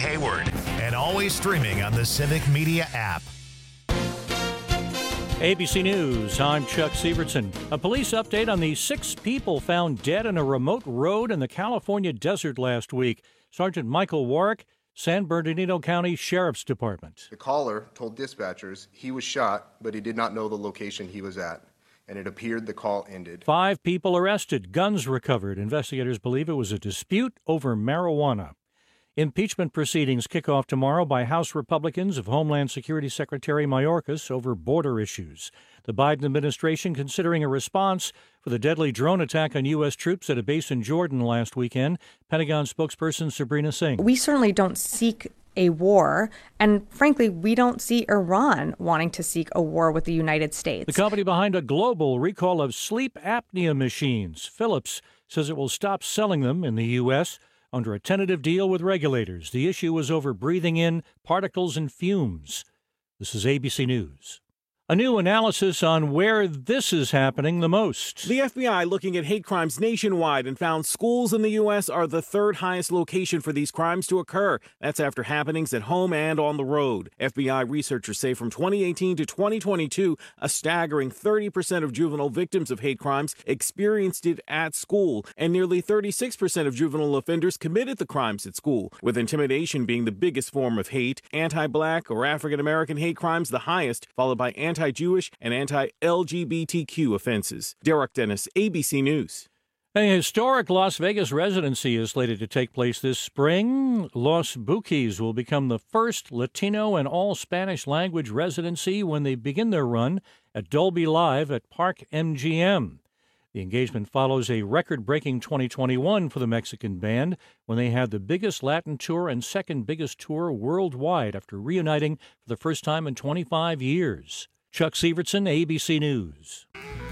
Hayward, and always streaming on the Civic Media app. ABC News, I'm Chuck Sievertson. A police update on the 6 people found dead in a remote road in the California desert last week. Sergeant Michael Warwick, San Bernardino County Sheriff's Department. The caller told dispatchers he was shot, but he did not know the location he was at, and it appeared the call ended. 5 people arrested, guns recovered. Investigators believe it was a dispute over marijuana. Impeachment proceedings kick off tomorrow by House Republicans of Homeland Security Secretary Mayorkas over border issues. The Biden administration considering a response for the deadly drone attack on U.S. troops at a base in Jordan last weekend. Pentagon spokesperson Sabrina Singh. We certainly don't seek a war, and frankly, we don't see Iran wanting to seek a war with the United States. The company behind a global recall of sleep apnea machines, Philips, says it will stop selling them in the U.S. under a tentative deal with regulators. The issue was over breathing in particles and fumes. This is ABC News. A new analysis on where this is happening the most. The FBI looking at hate crimes nationwide and found schools in the U.S. are the 3rd highest location for these crimes to occur. That's after happenings at home and on the road. FBI researchers say from 2018 to 2022, a staggering 30% of juvenile victims of hate crimes experienced it at school, and nearly 36% of juvenile offenders committed the crimes at school, with intimidation being the biggest form of hate, anti-black or African-American hate crimes the highest, followed by anti-Jewish and anti-LGBTQ offenses. Derek Dennis, ABC News. A historic Las Vegas residency is slated to take place this spring. Los Buques will become the first Latino and all Spanish language residency when they begin their run at Dolby Live at Park MGM. The engagement follows a record-breaking 2021 for the Mexican band when they had the biggest Latin tour and second biggest tour worldwide after reuniting for the first time in 25 years. Chuck Sievertson, ABC News.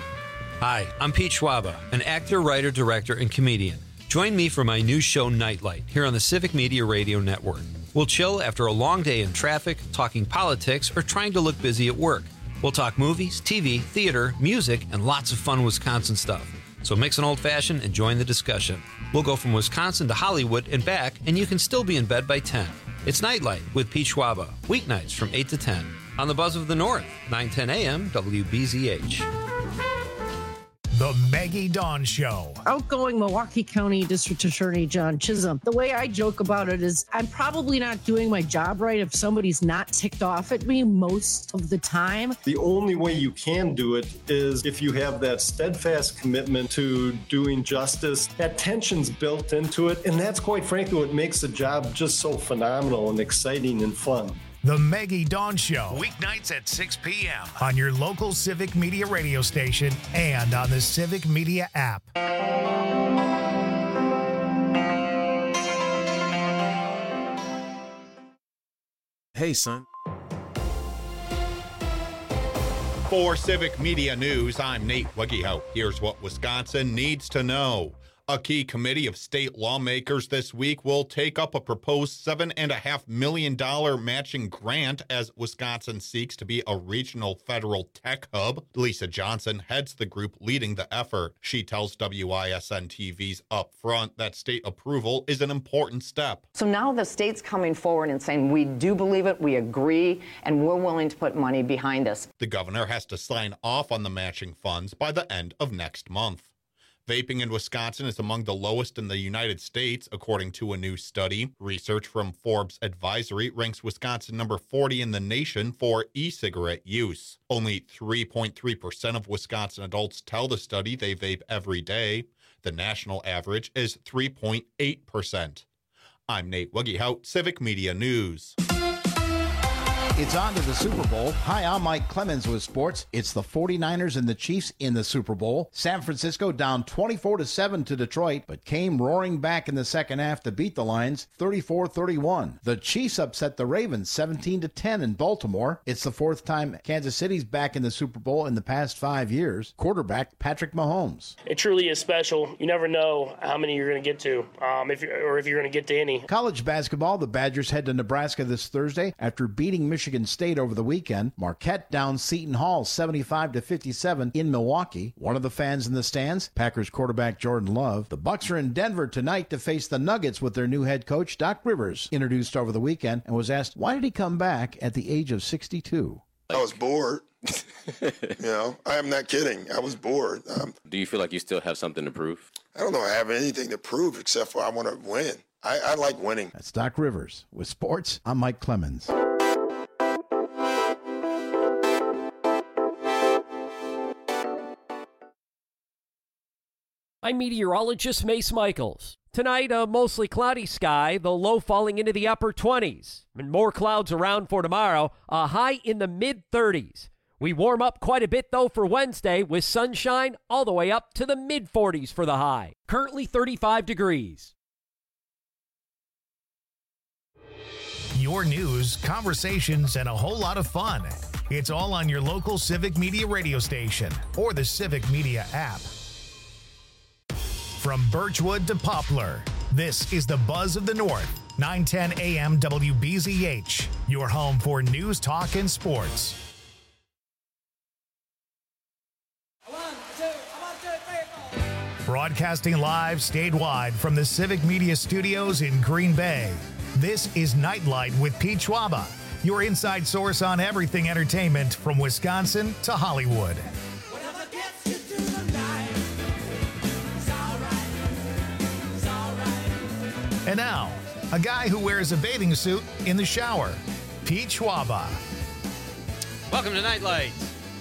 Hi, I'm Pete Schwaba, an actor, writer, director, and comedian. Join me for my new show, Nightlight, here on the Civic Media Radio Network. We'll chill after a long day in traffic, talking politics, or trying to look busy at work. We'll talk movies, TV, theater, music, and lots of fun Wisconsin stuff. So mix an old-fashioned and join the discussion. We'll go from Wisconsin to Hollywood and back, and you can still be in bed by 10. It's Nightlight with Pete Schwaba, weeknights from 8 to 10. On the Buzz of the North, 9:10 a.m., WBZH. The Maggie Dawn Show. Outgoing Milwaukee County District Attorney John Chisholm. The way I joke about it is I'm probably not doing my job right if somebody's not ticked off at me most of the time. The only way you can do it is if you have that steadfast commitment to doing justice. That tension's built into it, and that's quite frankly what makes the job just so phenomenal and exciting and fun. The Maggie Dawn Show, weeknights at 6 p.m. on your local Civic Media radio station and on the Civic Media app. Hey, son. For Civic Media News, I'm Nate Wegehout. Here's what Wisconsin needs to know. A key committee of state lawmakers this week will take up a proposed $7.5 million matching grant as Wisconsin seeks to be a regional federal tech hub. Lisa Johnson heads the group leading the effort. She tells WISN TV's Upfront that state approval is an important step. So now the state's coming forward and saying, we do believe it, we agree, and we're willing to put money behind us. The governor has to sign off on the matching funds by the end of next month. Vaping in Wisconsin is among the lowest in the United States, according to a new study. Research from Forbes Advisory ranks Wisconsin number 40 in the nation for e-cigarette use. Only 3.3% of Wisconsin adults tell the study they vape every day. The national average is 3.8%. I'm Nate Wegehout, Civic Media News. It's on to the Super Bowl. Hi, I'm Mike Clemens with sports. It's the 49ers and the Chiefs in the Super Bowl. San Francisco down 24-7 to Detroit, but came roaring back in the second half to beat the Lions 34-31. The Chiefs upset the Ravens 17-10 in Baltimore. It's the 4th time Kansas City's back in the Super Bowl in the past 5 years. Quarterback Patrick Mahomes. It truly is special. You never know how many you're going to get to, if you're going to get to any. College basketball, the Badgers head to Nebraska this Thursday after beating Michigan Michigan State over the weekend. Marquette down Seton Hall 75-57 in Milwaukee. One of the fans in the stands, Packers quarterback Jordan Love. The Bucs are in Denver tonight to face the Nuggets with their new head coach, Doc Rivers, introduced over the weekend and was asked, why did he come back at the age of 62? I was bored. I am not kidding. I was bored. Do you feel like you still have something to prove? I don't know I have anything to prove except for I want to win. I like winning. That's Doc Rivers. With sports, I'm Mike Clemens. I'm meteorologist Mace Michaels. Tonight, a mostly cloudy sky, the low falling into the upper 20s. And more clouds around for tomorrow, a high in the mid-30s. We warm up quite a bit, though, for Wednesday, with sunshine all the way up to the mid-40s for the high. Currently 35 degrees. Your news, conversations, and a whole lot of fun. It's all on your local Civic Media radio station or the Civic Media app. From Birchwood to Poplar, this is the Buzz of the North, 910 AM WBZH, your home for news, talk, and sports. Broadcasting live statewide from the Civic Media Studios in Green Bay, this is Nightlight with Pete Schwaba, your inside source on everything entertainment from Wisconsin to Hollywood. And now, a guy who wears a bathing suit in the shower, Pete Schwaba. Welcome to Nightlight.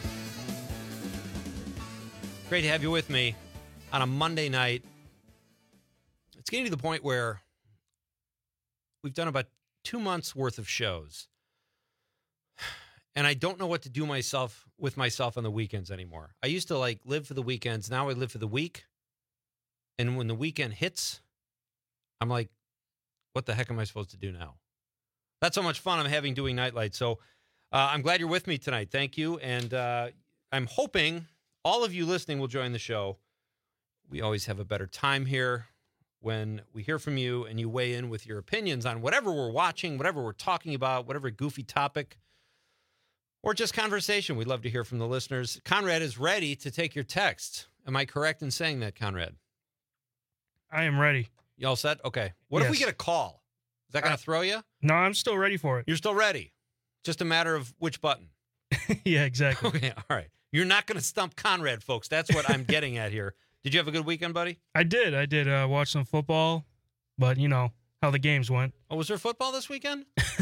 Great to have you with me on a Monday night. It's getting to the point where we've done about 2 months worth of shows. And I don't know what to do with myself on the weekends anymore. I used to live for the weekends. Now I live for the week. And when the weekend hits, I'm like, what the heck am I supposed to do now? That's how much fun I'm having doing Nightlight. So I'm glad you're with me tonight. Thank you. And I'm hoping all of you listening will join the show. We always have a better time here when we hear from you and you weigh in with your opinions on whatever we're watching, whatever we're talking about, whatever goofy topic, or just conversation. We'd love to hear from the listeners. Conrad is ready to take your text. Am I correct in saying that, Conrad? I am ready. You all set? Okay. What if we get a call? Is that going to throw you? No, I'm still ready for it. You're still ready. Just a matter of which button. Yeah, exactly. Okay, all right. You're not going to stump Conrad, folks. That's what I'm getting at here. Did you have a good weekend, buddy? I did. Watch some football, but you know how the games went. Oh, was there football this weekend?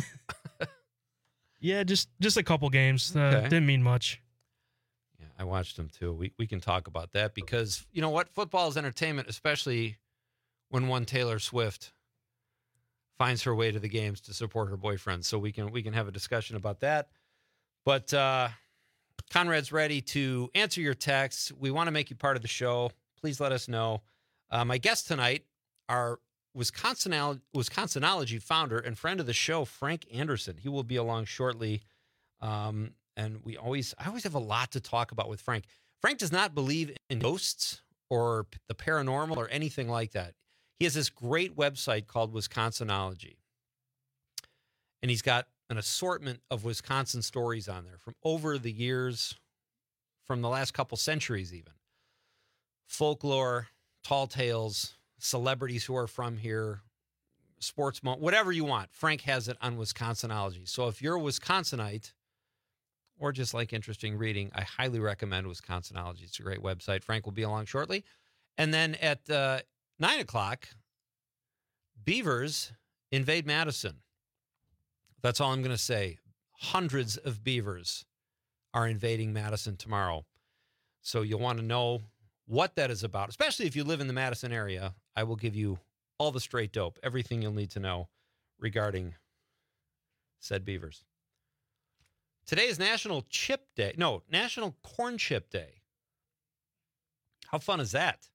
Yeah, just a couple games. Okay. Didn't mean much. Yeah, I watched them too. We can talk about that because you know what? Football is entertainment, especially when one Taylor Swift finds her way to the games to support her boyfriend. So we can have a discussion about that. But Conrad's ready to answer your texts. We want to make you part of the show. Please let us know. My guest tonight, our Wisconsinology founder and friend of the show, Frank Anderson. He will be along shortly. And I always have a lot to talk about with Frank. Frank does not believe in ghosts or the paranormal or anything like that. He has this great website called Wisconsinology. And he's got an assortment of Wisconsin stories on there from over the years, from the last couple centuries even. Folklore, tall tales, celebrities who are from here, sports, whatever you want. Frank has it on Wisconsinology. So if you're a Wisconsinite or just like interesting reading, I highly recommend Wisconsinology. It's a great website. Frank will be along shortly. And then at 9 o'clock, beavers invade Madison. That's all I'm going to say. Hundreds of beavers are invading Madison tomorrow. So you'll want to know what that is about, especially if you live in the Madison area. I will give you all the straight dope, everything you'll need to know regarding said beavers. Today is National Corn Chip Day. How fun is that?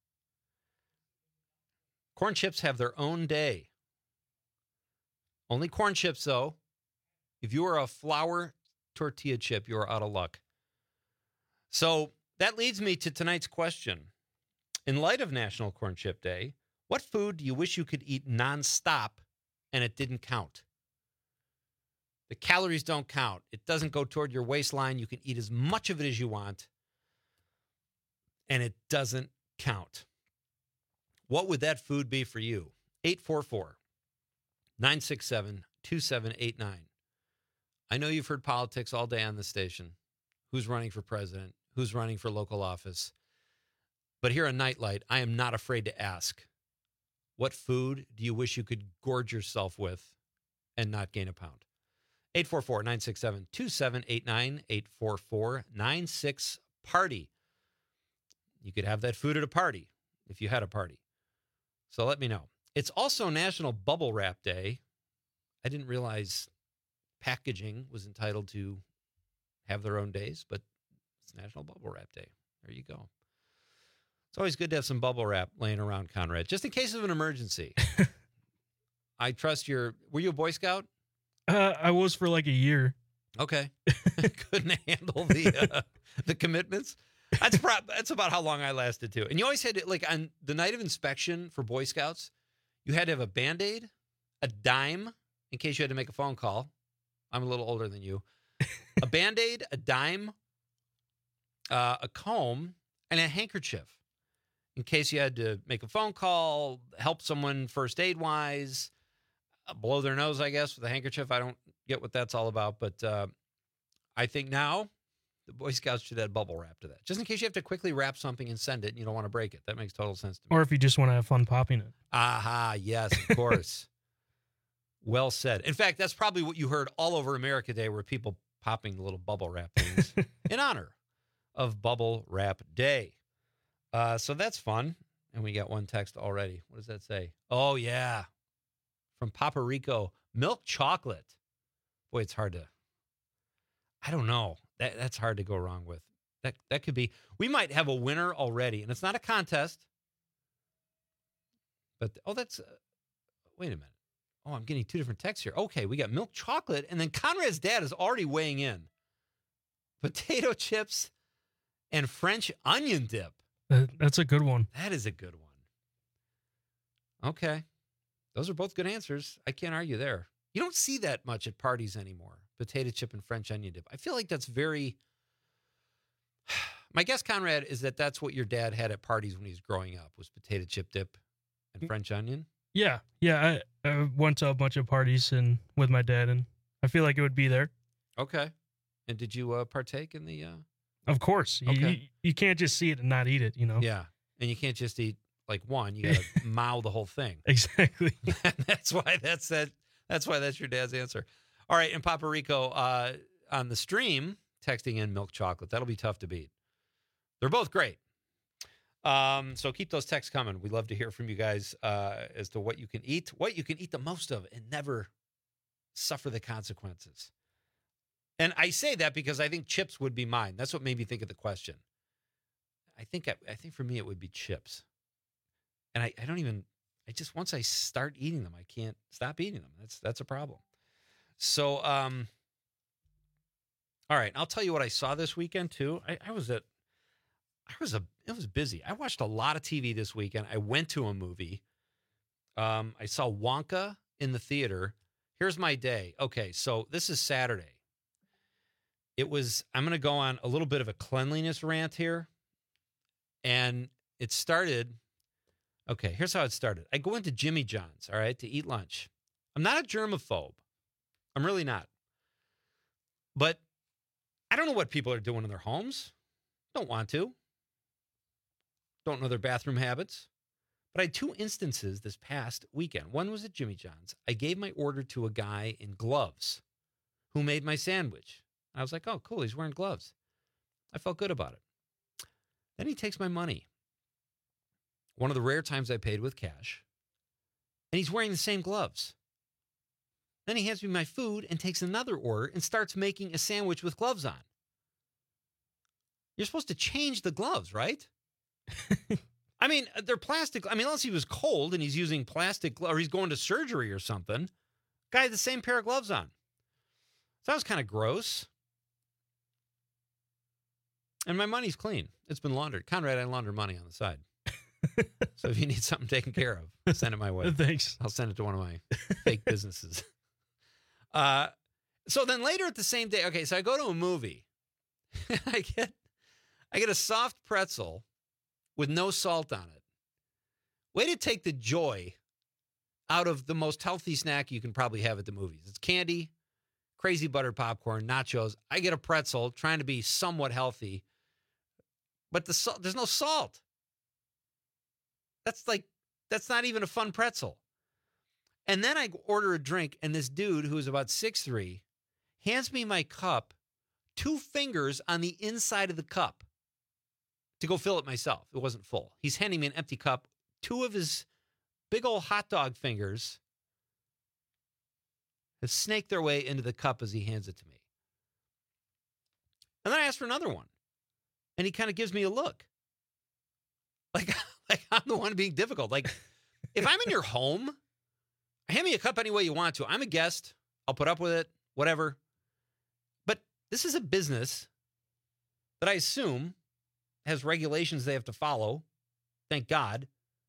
Corn chips have their own day. Only corn chips, though. If you are a flour tortilla chip, you are out of luck. So that leads me to tonight's question. In light of National Corn Chip Day, what food do you wish you could eat nonstop and it didn't count? The calories don't count. It doesn't go toward your waistline. You can eat as much of it as you want, and it doesn't count. What would that food be for you? 844-967-2789. I know you've heard politics all day on this station. Who's running for president? Who's running for local office? But here on Nightlight, I am not afraid to ask, what food do you wish you could gorge yourself with and not gain a pound? 844-967-2789, 844-96-PARTY. You could have that food at a party if you had a party. So let me know. It's also National Bubble Wrap Day. I didn't realize packaging was entitled to have their own days, but it's National Bubble Wrap Day. There you go. It's always good to have some bubble wrap laying around, Conrad, just in case of an emergency. I trust were you a Boy Scout? I was for like a year. Okay. Couldn't handle the commitments. That's about how long I lasted too. And you always had to, like, on the night of inspection for Boy Scouts, you had to have a Band-Aid, a dime, in case you had to make a phone call. I'm a little older than you. A Band-Aid, a dime, a comb, and a handkerchief in case you had to make a phone call, help someone first aid-wise, blow their nose, I guess, with a handkerchief. I don't get what that's all about, but I think now the Boy Scouts should add bubble wrap to that, just in case you have to quickly wrap something and send it and you don't want to break it. That makes total sense to me. Or if you just want to have fun popping it. Aha, yes, of course. Well said. In fact, that's probably what you heard all over America Day, were people popping the little bubble wrap things in honor of Bubble Wrap Day. So that's fun. And we got one text already. What does that say? Oh, yeah. From Papa Rico, milk chocolate. Boy, it's hard to, I don't know. That's hard to go wrong with. That could be, we might have a winner already. And it's not a contest. But, wait a minute. Oh, I'm getting two different texts here. Okay, we got milk chocolate. And then Conrad's dad is already weighing in. Potato chips and French onion dip. That's a good one. That is a good one. Okay. Those are both good answers. I can't argue there. You don't see that much at parties anymore. Potato chip and French onion dip. I feel like that's very... My guess, Conrad, is that that's what your dad had at parties when he was growing up, was potato chip dip and French onion? Yeah. I went to a bunch of parties and with my dad, and I feel like it would be there. Okay. And did you partake in the... Of course. Okay. You can't just see it and not eat it, you know? Yeah. And you can't just eat like one. You got to mow the whole thing. Exactly. That's why that's your dad's answer. All right. And Papa Rico on the stream texting in milk chocolate. That'll be tough to beat. They're both great. So keep those texts coming. We'd love to hear from you guys as to what you can eat the most of, and never suffer the consequences. And I say that because I think chips would be mine. That's what made me think of the question. I think for me it would be chips. And I just once I start eating them, I can't stop eating them. That's a problem. So all right, I'll tell you what I saw this weekend too. It was busy. I watched a lot of TV this weekend. I went to a movie. I saw Wonka in the theater. Here's my day. Okay, so this is Saturday. I'm going to go on a little bit of a cleanliness rant here. And it started, okay, here's how it started. I go into Jimmy John's, all right, to eat lunch. I'm not a germaphobe. I'm really not. But I don't know what people are doing in their homes. Don't want to. Don't know their bathroom habits. But I had two instances this past weekend. One was at Jimmy John's. I gave my order to a guy in gloves who made my sandwich. I was like, oh, cool, he's wearing gloves. I felt good about it. Then he takes my money. One of the rare times I paid with cash. And he's wearing the same gloves. Then he hands me my food and takes another order and starts making a sandwich with gloves on. You're supposed to change the gloves, right? I mean, they're plastic. I mean, unless he was cold and he's using plastic, or he's going to surgery or something. Guy had the same pair of gloves on. So that was kind of gross. And my money's clean. It's been laundered. Conrad, I launder money on the side. So if you need something taken care of, send it my way. Thanks. I'll send it to one of my fake businesses. So then later at the same day, okay, so I go to a movie. I get a soft pretzel with no salt on it. Way to take the joy out of the most healthy snack you can probably have at the movies. It's candy, crazy buttered popcorn, nachos. I get a pretzel, trying to be somewhat healthy, but there's no salt. That's not even a fun pretzel. And then I order a drink, and this dude who is about 6'3" hands me my cup, 2 fingers on the inside of the cup to go fill it myself. It wasn't full. He's handing me an empty cup. 2 of his big old hot dog fingers have snaked their way into the cup as he hands it to me. And then I ask for another one. And he kind of gives me a look. Like I'm the one being difficult. Like, if I'm in your home, hand me a cup any way you want to. I'm a guest. I'll put up with it, whatever. But this is a business that I assume has regulations they have to follow. Thank God.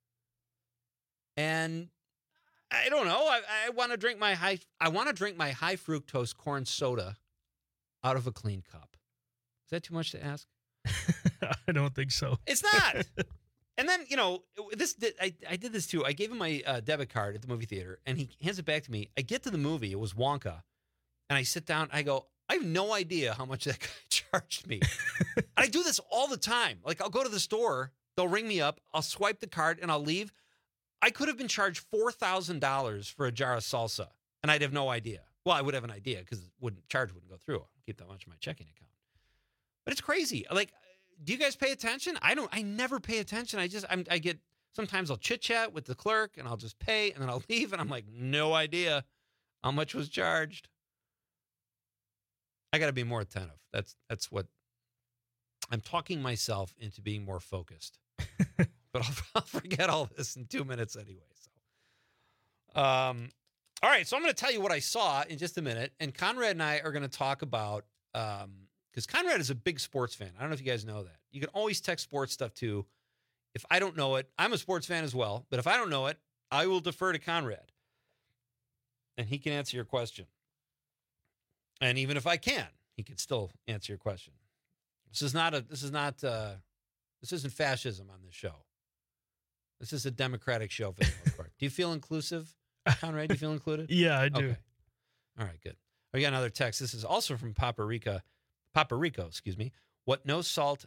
And I don't know. I want to drink my high fructose corn soda out of a clean cup. Is that too much to ask? I don't think so. It's not. And then, I did this too. I gave him my debit card at the movie theater, and he hands it back to me. I get to the movie. It was Wonka. And I sit down. I go, I have no idea how much that guy charged me. I do this all the time. Like, I'll go to the store. They'll ring me up. I'll swipe the card, and I'll leave. I could have been charged $4,000 for a jar of salsa, and I'd have no idea. Well, I would have an idea because charge wouldn't go through. I'll keep that much in my checking account. But it's crazy. Like, do you guys pay attention? I never pay attention. I get, sometimes I'll chit chat with the clerk and I'll just pay and then I'll leave and I'm like, no idea how much was charged. I got to be more attentive. That's what I'm talking myself into being more focused, but I'll forget all this in 2 minutes anyway. So, all right. So I'm going to tell you what I saw in just a minute. And Conrad and I are going to talk about, because Conrad is a big sports fan. I don't know if you guys know that. You can always text sports stuff too. If I don't know it, I'm a sports fan as well. But if I don't know it, I will defer to Conrad. And he can answer your question. And even if I can, he can still answer your question. This isn't fascism on this show. This is a democratic show for the most part. Do you feel inclusive, Conrad? Do you feel included? Yeah, I do. Okay. All right, good. We got another text. This is also from Papa Rico, excuse me. What no salt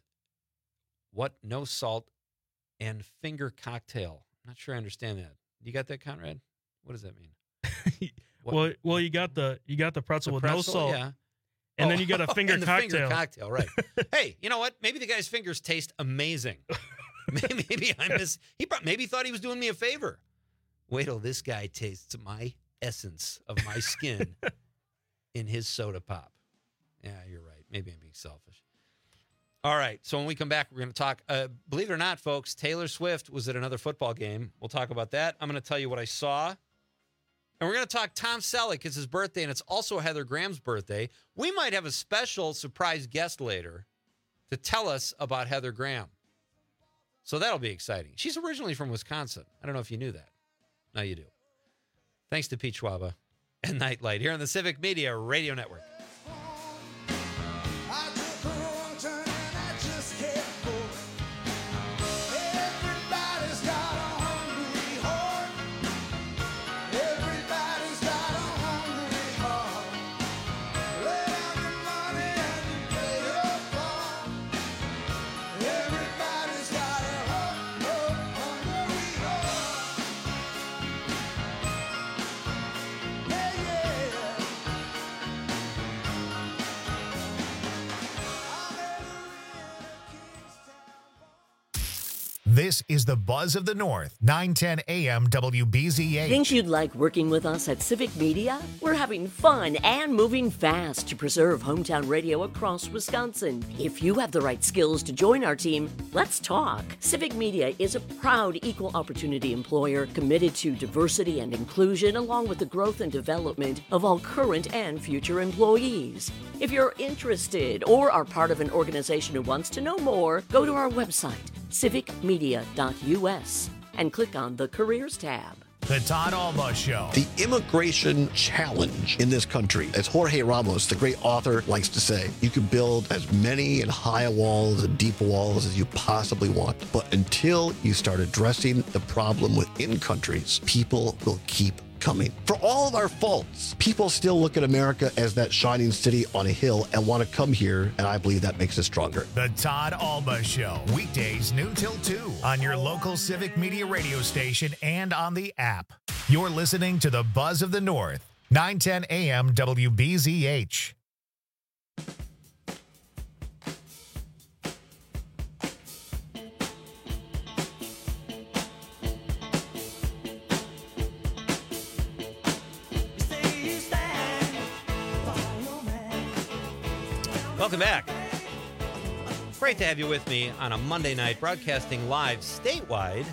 and finger cocktail. I'm not sure I understand that. You got that, Conrad? What does that mean? Well, you got the pretzel with no salt. Yeah. And then you got a finger cocktail. Finger cocktail, right. Hey, you know what? Maybe the guy's fingers taste amazing. Maybe maybe he thought he was doing me a favor. Wait till this guy tastes my essence of my skin in his soda pop. Yeah, you're right. Maybe I'm being selfish. All right. So when we come back, we're going to talk. Believe it or not, folks, Taylor Swift was at another football game. We'll talk about that. I'm going to tell you what I saw. And we're going to talk Tom Selleck. It's his birthday, and it's also Heather Graham's birthday. We might have a special surprise guest later to tell us about Heather Graham. So that'll be exciting. She's originally from Wisconsin. I don't know if you knew that. Now you do. Thanks to Pete Schwaba and Nightlight here on the Civic Media Radio Network. This is the Buzz of the North, 910 AM WBZH. Think you'd like working with us at Civic Media? We're having fun and moving fast to preserve hometown radio across Wisconsin. If you have the right skills to join our team, let's talk. Civic Media is a proud equal opportunity employer committed to diversity and inclusion along with the growth and development of all current and future employees. If you're interested or are part of an organization who wants to know more, go to our website, civicmedia.us, and click on the Careers tab. The Todd Alba Show. The immigration challenge in this country, as Jorge Ramos, the great author, likes to say, you can build as many and high walls and deep walls as you possibly want. But until you start addressing the problem within countries, people will keep coming. For all of our faults, people still look at America as that shining city on a hill and want to come here, and I believe that makes us stronger. The Todd Alba Show, weekdays noon till 2 on your local Civic Media radio station and on the app. You're listening to the Buzz of the North, 910 AM WBZH. Welcome back. Great to have you with me on a Monday night, broadcasting live statewide.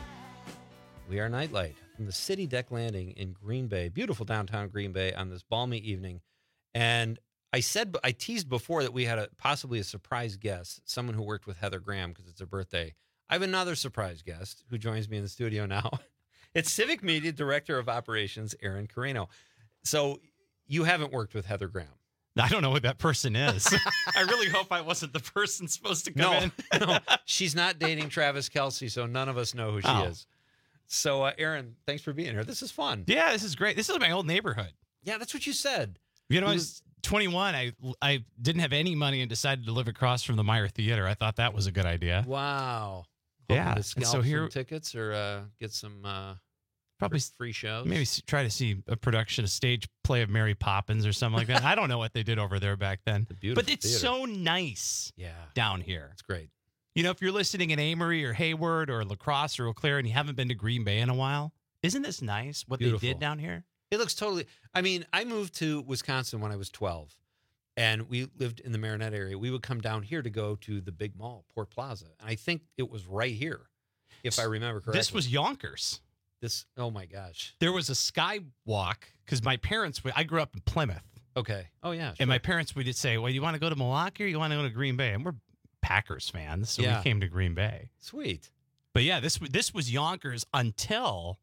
We are Nightlight from the City Deck Landing in Green Bay, beautiful downtown Green Bay, on this balmy evening. And I teased before that we had possibly a surprise guest, someone who worked with Heather Graham because it's her birthday. I have another surprise guest who joins me in the studio now. It's Civic Media Director of Operations, Aaron Carino. So you haven't worked with Heather Graham. I don't know what that person is. I really hope I wasn't the person supposed to come in. No, she's not dating Travis Kelce, so none of us know who she is. So, Aaron, thanks for being here. This is fun. Yeah, this is great. This is my old neighborhood. Yeah, that's what you said. You know, I was 21. I didn't have any money and decided to live across from the Meyer Theater. I thought that was a good idea. Wow. Yeah. To scalp so here, some tickets or get some probably free shows. Maybe try to see a production, a stage play of Mary Poppins or something like that. I don't know what they did over there back then. But it's so nice down here. It's great. You know, if you're listening in Amory or Hayward or La Crosse or Eau Claire and you haven't been to Green Bay in a while, isn't this nice what they did down here? It looks totally. I mean, I moved to Wisconsin when I was 12, and we lived in the Marinette area. We would come down here to go to the big mall, Port Plaza. And I think it was right here, if I remember correctly. This was Yonkers. Oh my gosh. There was a skywalk because my parents, I grew up in Plymouth. Okay. Oh, yeah. Sure. And my parents would say, well, you want to go to Milwaukee or you want to go to Green Bay? And we're Packers fans, so we came to Green Bay. Sweet. But yeah, this was Yonkers until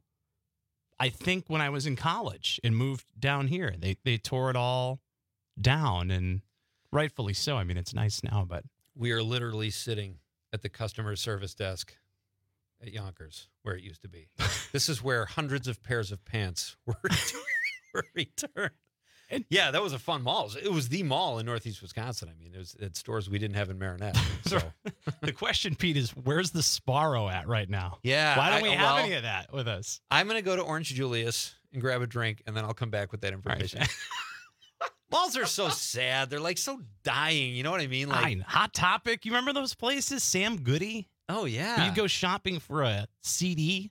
I think when I was in college and moved down here. They tore it all down, and rightfully so. I mean, it's nice now, but we are literally sitting at the customer service desk at Yonkers, where it used to be. This is where hundreds of pairs of pants were returned. And yeah, that was a fun mall. It was the mall in Northeast Wisconsin. I mean, it was at stores we didn't have in Marinette. So the question, Pete, is where's the Sparrow at right now? Yeah. Why don't we have any of that with us? I'm going to go to Orange Julius and grab a drink, and then I'll come back with that information. Right. Malls are so sad. They're like so dying. You know what I mean? Like Hot Topic. You remember those places? Sam Goody? Oh, yeah. You go shopping for a CD.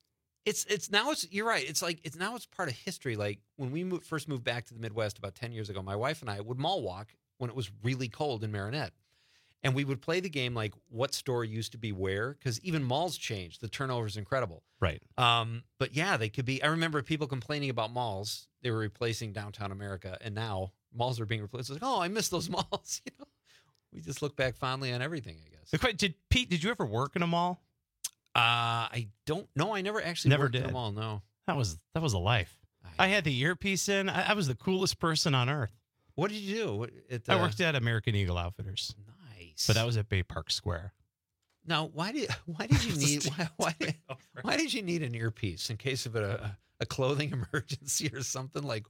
You're right. It's part of history. Like when we first moved back to the Midwest about 10 years ago, my wife and I would mall walk when it was really cold in Marinette. And we would play the game like what store used to be where, because even malls changed. The turnover is incredible. Right. But yeah, they could be. I remember people complaining about malls. They were replacing downtown America, and now malls are being replaced. It's like, oh, I miss those malls. You know, we just look back fondly on everything, I guess. Did you ever work in a mall? I don't know. I never actually worked in a mall. No, that was a life. I had the earpiece in. I was the coolest person on earth. What did you do? I worked at American Eagle Outfitters. Nice, but that was at Bay Park Square. Now, why did you need an earpiece in case of a clothing emergency or something like?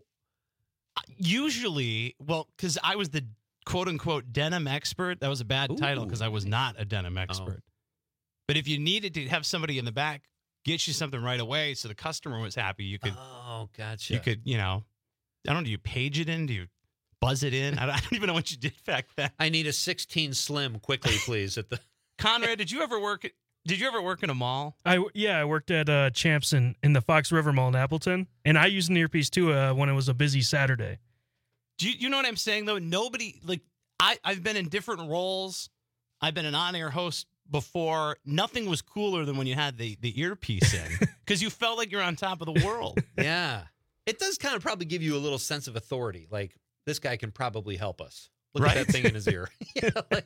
Usually, because I was the quote unquote denim expert. That was a bad title because I was not a denim expert. Oh. But if you needed to have somebody in the back get you something right away so the customer was happy, you could. Oh, gotcha. You could, I don't know, do you page it in? Do you buzz it in? I don't even know what you did back then. I need a 16 slim quickly, please. Conrad, did you ever work in a mall? I worked at Champs in the Fox River Mall in Appleton, and I used an earpiece too when it was a busy Saturday. Do you know what I'm saying though? Nobody I've been in different roles. I've been an on-air host before. Nothing was cooler than when you had the earpiece in because you felt like you're on top of the world. Yeah, it does kind of probably give you a little sense of authority. Like this guy can probably help us. Look at that thing in his ear.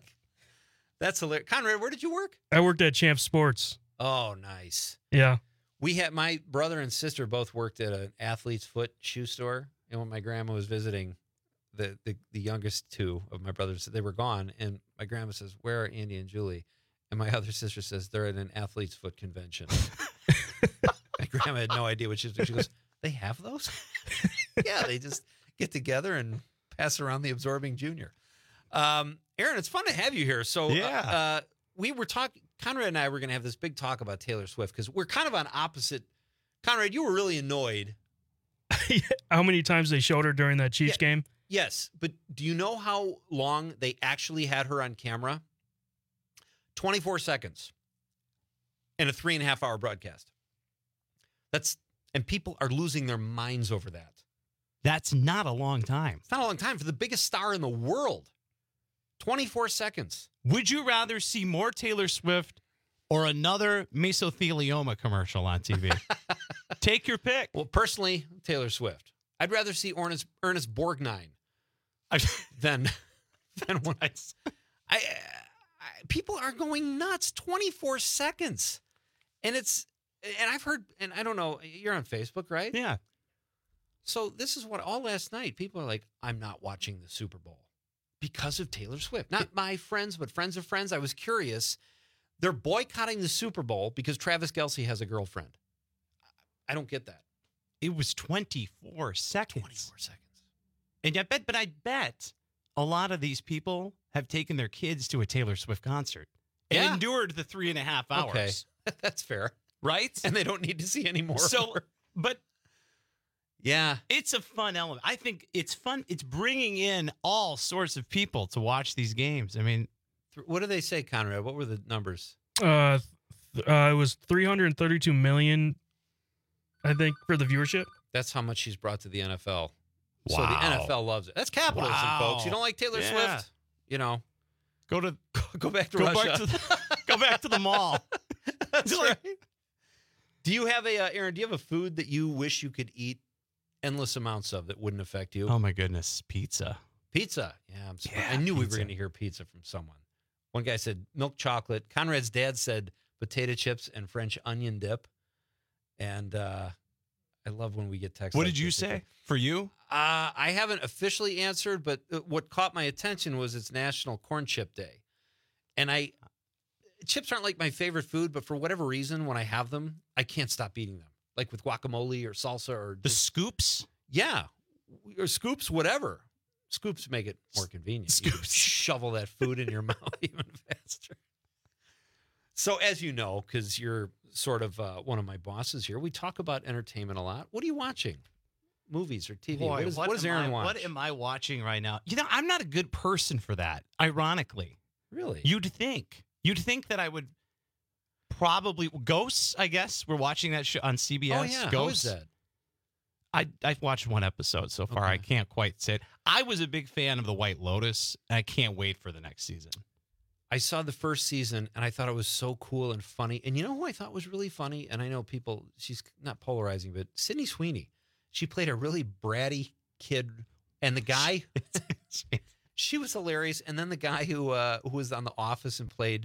That's hilarious. Conrad, where did you work? I worked at Champs Sports. Oh, nice. Yeah. My brother and sister both worked at an athlete's foot shoe store. And when my grandma was visiting, the youngest two of my brothers, they were gone. And my grandma says, "Where are Andy and Julie?" And my other sister says, "They're at an athlete's foot convention." My grandma had no idea what she was doing. She goes, "They have those?" Yeah, they just get together and pass around the Absorbing Junior. Aaron, it's fun to have you here. So we were talking, Conrad and I were going to have this big talk about Taylor Swift because we're kind of on opposite. Conrad, you were really annoyed. How many times they showed her during that Chiefs game? Yes, but do you know how long they actually had her on camera? 24 seconds in a 3.5-hour broadcast. And people are losing their minds over that. That's not a long time. It's not a long time for the biggest star in the world. 24 seconds. Would you rather see more Taylor Swift or another mesothelioma commercial on TV? Take your pick. Well, personally, Taylor Swift. I'd rather see Ernest Borgnine than when people are going nuts. 24 seconds. And I've heard, and I don't know, you're on Facebook, right? Yeah. So this is what all last night, people are like, I'm not watching the Super Bowl because of Taylor Swift. Not my friends, but friends of friends. I was curious. They're boycotting the Super Bowl because Travis Kelce has a girlfriend. I don't get that. It was 24 seconds. 24 seconds. And I bet a lot of these people have taken their kids to a Taylor Swift concert and endured the 3.5 hours. Okay. That's fair. Right? And they don't need to see any more. So, but yeah, it's a fun element. I think it's fun. It's bringing in all sorts of people to watch these games. I mean, what do they say, Conrad? What were the numbers? It was 332 million, I think, for the viewership. That's how much she's brought to the NFL. Wow. So the NFL loves it. That's capitalism, folks. You don't like Taylor Swift? You know, go back to Russia. Go back to the mall. That's right. Do you have Aaron? Do you have a food that you wish you could eat endless amounts of that wouldn't affect you? Oh my goodness, pizza. Pizza. Yeah, I knew we were going to hear pizza from someone. One guy said milk chocolate. Conrad's dad said potato chips and French onion dip. And I love when we get texts. What did you say for you? I haven't officially answered, but what caught my attention was it's National Corn Chip Day. And chips aren't like my favorite food, but for whatever reason, when I have them, I can't stop eating them. Like with guacamole or salsa or the scoops. Yeah, or scoops, whatever. Scoops make it more convenient. Scoops. You can shovel that food in your mouth even faster. So as you know, because you're sort of one of my bosses here, we talk about entertainment a lot. What are you watching? Movies or TV? Boy, what does Aaron watch? What am I watching right now? You know, I'm not a good person for that, ironically. Really? You'd think that I would probably... Ghosts, I guess. We're watching that show on CBS. Oh, yeah. Ghosts. How is that? I've watched one episode so far. Okay. I can't quite say it. I was a big fan of The White Lotus, and I can't wait for the next season. I saw the first season, and I thought it was so cool and funny. And you know who I thought was really funny? And I know people, she's not polarizing, but Sydney Sweeney. She played a really bratty kid. And the guy, she was hilarious. And then the guy who was on The Office and played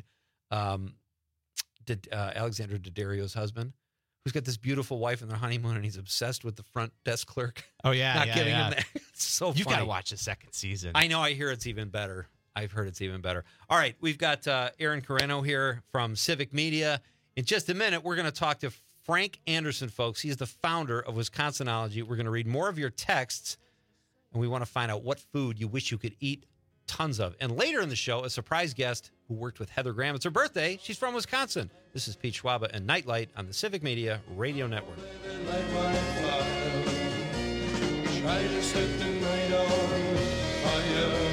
Alexandra Daddario's husband, who's got this beautiful wife in their honeymoon, and he's obsessed with the front desk clerk. Oh, yeah. Not getting him there. It's so funny. You've got to watch the second season. I know. I hear it's even better. I've heard it's even better. All right. We've got Aaron Carreno here from Civic Media. In just a minute, we're going to talk to Frank Anderson, folks. He's the founder of Wisconsinology. We're going to read more of your texts, and we want to find out what food you wish you could eat tons of. And later in the show, a surprise guest who worked with Heather Graham. It's her birthday. She's from Wisconsin. This is Pete Schwaba and Nightlight on the Civic Media Radio Network. Try to set the night on fire.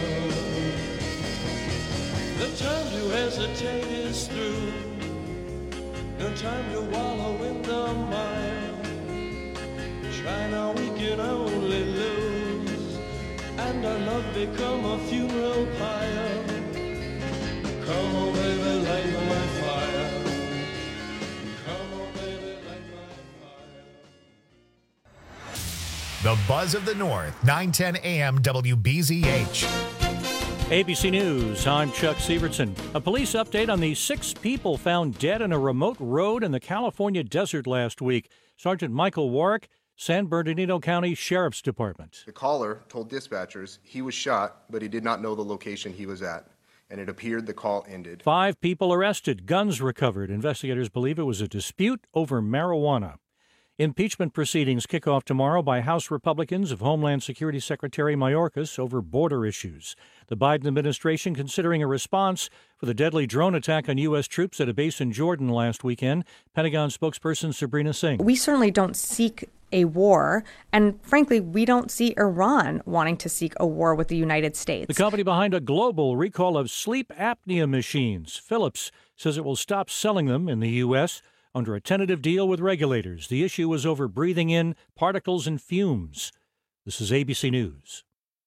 The time to hesitate is through. No time to wallow in the mire. Try now, we can only lose, and our love become a funeral pyre. Come on, baby, light my fire. Come on, baby, light my fire. The Buzz of the North, 910 AM WBZH. ABC News, I'm Chuck Sievertson. A police update on the 6 people found dead in a remote road in the California desert last week. Sergeant Michael Warwick, San Bernardino County Sheriff's Department. The caller told dispatchers he was shot, but he did not know the location he was at, and it appeared the call ended. 5 people arrested, guns recovered. Investigators believe it was a dispute over marijuana. Impeachment proceedings kick off tomorrow by House Republicans of Homeland Security Secretary Mayorkas over border issues. The Biden administration considering a response for the deadly drone attack on U.S. troops at a base in Jordan last weekend. Pentagon spokesperson Sabrina Singh. We certainly don't seek a war, and frankly, we don't see Iran wanting to seek a war with the United States. The company behind a global recall of sleep apnea machines, Philips, says it will stop selling them in the U.S. under a tentative deal with regulators. The issue was over breathing in particles and fumes. This is ABC News.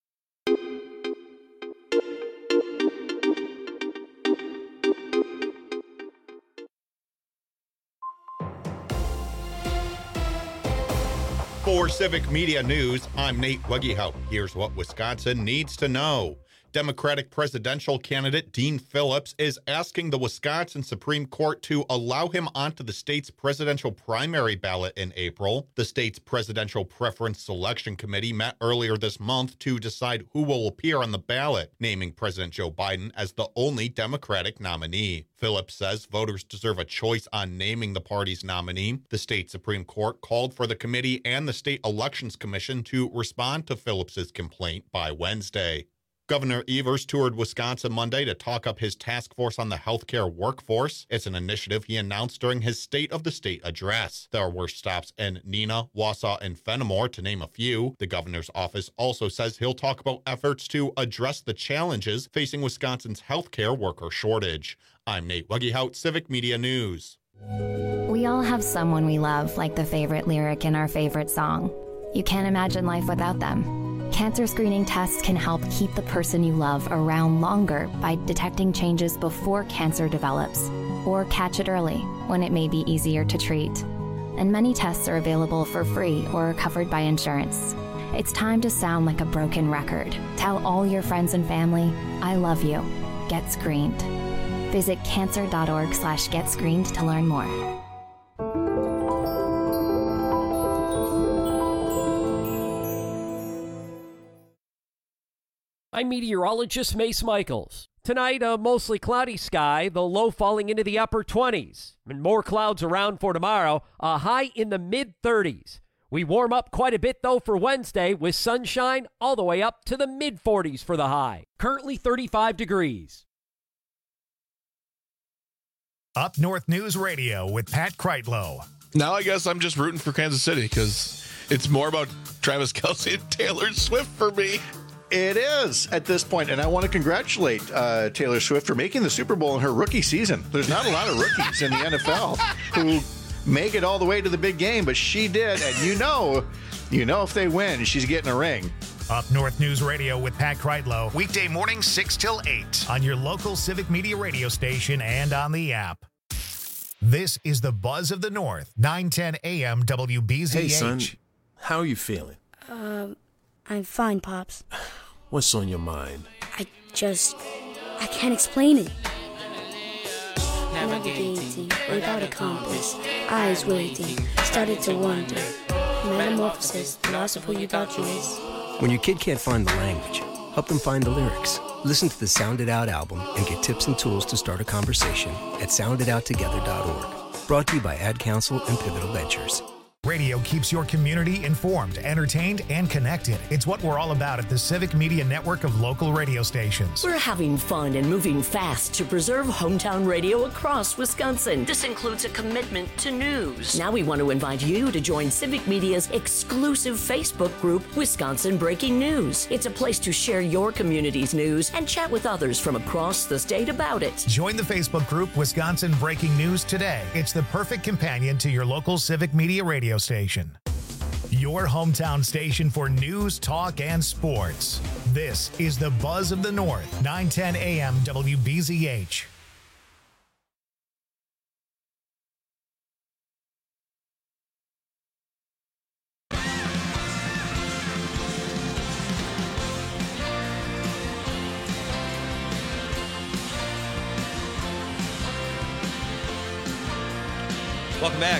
For Civic Media News, I'm Nate Weggehout. Here's what Wisconsin needs to know. Democratic presidential candidate Dean Phillips is asking the Wisconsin Supreme Court to allow him onto the state's presidential primary ballot in April. The state's Presidential Preference Selection Committee met earlier this month to decide who will appear on the ballot, naming President Joe Biden as the only Democratic nominee. Phillips says voters deserve a choice on naming the party's nominee. The state Supreme Court called for the committee and the State Elections Commission to respond to Phillips's complaint by Wednesday. Governor Evers toured Wisconsin Monday to talk up his task force on the healthcare workforce. It's an initiative he announced during his State of the State address. There were stops in Neenah, Wausau, and Fenimore, to name a few. The governor's office also says he'll talk about efforts to address the challenges facing Wisconsin's healthcare worker shortage. I'm Nate Weggehout, Civic Media News. We all have someone we love, like the favorite lyric in our favorite song. You can't imagine life without them. Cancer screening tests can help keep the person you love around longer by detecting changes before cancer develops, or catch it early when it may be easier to treat. And many tests are available for free or covered by insurance. It's time to sound like a broken record. Tell all your friends and family, I love you. Get screened. Visit cancer.org/getscreened to learn more. I'm meteorologist Mace Michaels. Tonight, a mostly cloudy sky, the low falling into the upper 20s. And more clouds around for tomorrow, a high in the mid-30s. We warm up quite a bit, though, for Wednesday, with sunshine all the way up to the mid-40s for the high. Currently 35 degrees. Up North News Radio with Pat Kreitlow. Now I guess I'm just rooting for Kansas City because it's more about Travis Kelce and Taylor Swift for me. It is at this point, and I want to congratulate Taylor Swift for making the Super Bowl in her rookie season. There's not a lot of rookies in the NFL who make it all the way to the big game, but she did, and you know if they win, she's getting a ring. Up North News Radio with Pat Kreitlow, weekday mornings 6 till 8 on your local Civic Media radio station and on the app. This is the Buzz of the North, 910 AM WBZH. Hey, son, how are you feeling? I'm fine, Pops. What's on your mind? I can't explain it. Navigating without a compass, eyes waiting, started to wonder. Metamorphosis, the loss of who you thought you is. When your kid can't find the language, help them find the lyrics. Listen to the Sound It Out album and get tips and tools to start a conversation at sounditouttogether.org. Brought to you by Ad Council and Pivotal Ventures. Radio keeps your community informed, entertained, and connected. It's what we're all about at the Civic Media Network of local radio stations. We're having fun and moving fast to preserve hometown radio across Wisconsin. This includes a commitment to news. Now we want to invite you to join Civic Media's exclusive Facebook group, Wisconsin Breaking News. It's a place to share your community's news and chat with others from across the state about it. Join the Facebook group, Wisconsin Breaking News, today. It's the perfect companion to your local Civic Media radio station. Your hometown station for news, talk, and sports. This is the Buzz of the North, 910 AM WBZH. Welcome back.